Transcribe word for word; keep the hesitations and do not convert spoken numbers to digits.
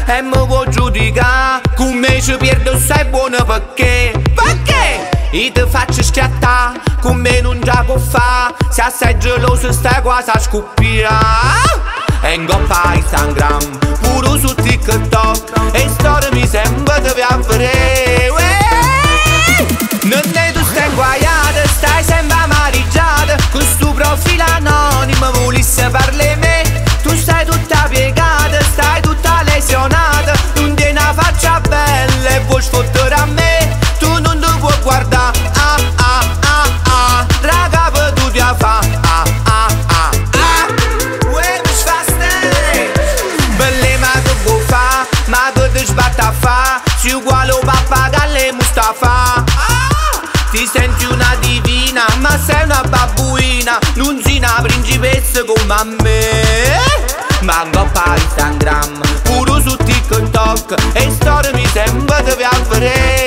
e mi vuoi giudicare. Con me ci perdo, sei buono perché? Perché? Io ti faccio schiattare, con me non già può fare. Se sei geloso stai quasi a scoppiare. E in coppa Instagram, pure su TikTok, e storia mi sembra di avere. Non ne tu stai inguaiata, stai sempre amareggiata. Con sto profilo anonimo volesse parlare me. Tu stai tutta piegata, stai tutta lesionata. Non tieni una faccia bella e vuoi sfottere a me. Tu non ti puoi guardare, ah ah ah ah. Raga per tu ti fa, ah ah ah ah. Uè mi fa stare, belle ma che vuoi fa, ma che ti sbatta a fa. Sei uguale o pappagallo e Mustafa. Ti senti una divina, ma sei una babbuina. Non sei una principessa come a me. Manco a Instagram, pure su TikTok, e storia mi sembra di avere.